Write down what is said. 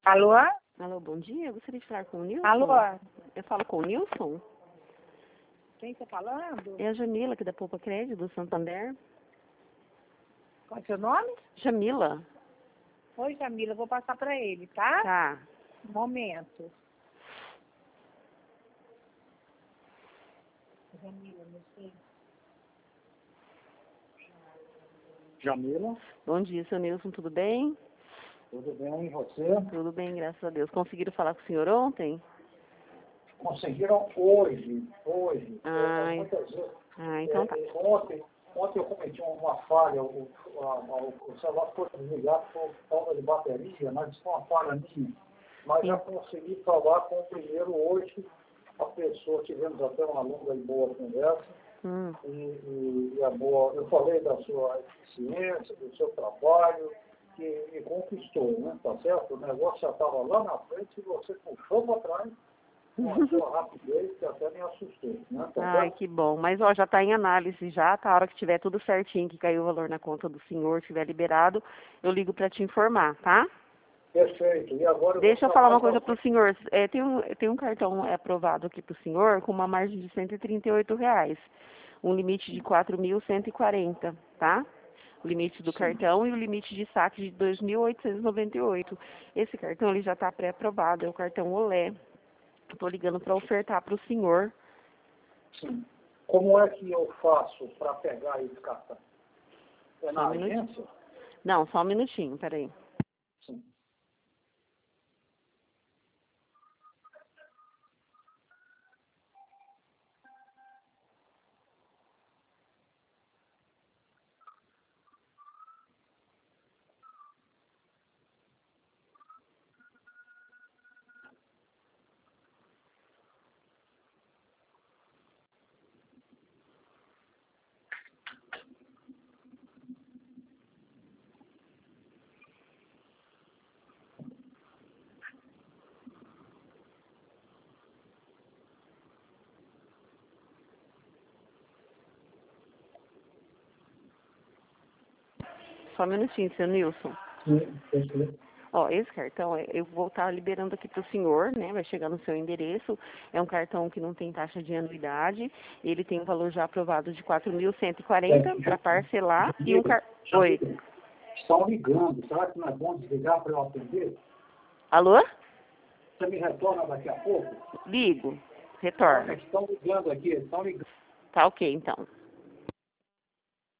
Alô? Alô, bom dia. Eu gostaria de falar com o Nilson. Alô? Eu falo com o Nilson. Quem está falando? É a Jamila, aqui da Poupa Crédito, do Santander. Qual é o seu nome? Jamila. Oi, Jamila, eu vou passar para ele, tá? Tá. Um momento. Jamila, não sei. Jamila, Bom dia, seu Nilson, tudo bem? tudo bem? E você? Tudo bem, graças a Deus. Conseguiram falar com o senhor ontem? Conseguiram hoje. Ah, Muitas vezes. então tá. Ontem eu cometi uma falha, o celular foi desligado por falta de bateria, mas foi uma falha minha. Mas já consegui falar com o primeiro hoje, a pessoa, tivemos até uma longa e boa conversa. E a boa, eu falei da sua eficiência, do seu trabalho, que me conquistou, né? Tá certo? O negócio já estava lá na frente e você puxou para trás com a sua rapidez, que até me assustou, né? Tá Ai, certo? que bom. Mas, ó, já está em análise já, tá? A hora que tiver tudo certinho, que caiu o valor na conta do senhor, estiver liberado, eu ligo para te informar, tá? Perfeito. E agora Deixa eu falar uma coisa para o senhor. Tem um cartão aprovado aqui para o senhor com uma margem de R$ 138, um limite de 4.140, tá? O limite do cartão e o limite de saque de 2.898. Esse cartão ele já está pré-aprovado, é o cartão Olé. Estou ligando para ofertar para o senhor. Sim. Como é que eu faço para pegar esse cartão? É na agência? Não, só um minutinho, peraí. Sim. Só um minutinho, seu Nilson. Sim. Ó, esse cartão, eu vou estar liberando aqui para o senhor, né? Vai chegar no seu endereço. É um cartão que não tem taxa de anuidade. Ele tem um valor já aprovado de 4.140 para parcelar. E um Oi. Estão ligando. Será que não é bom desligar para eu atender? Alô? Você me retorna daqui a pouco? Ligo. Retorno. Estão ligando aqui, estão ligando. Tá ok, então.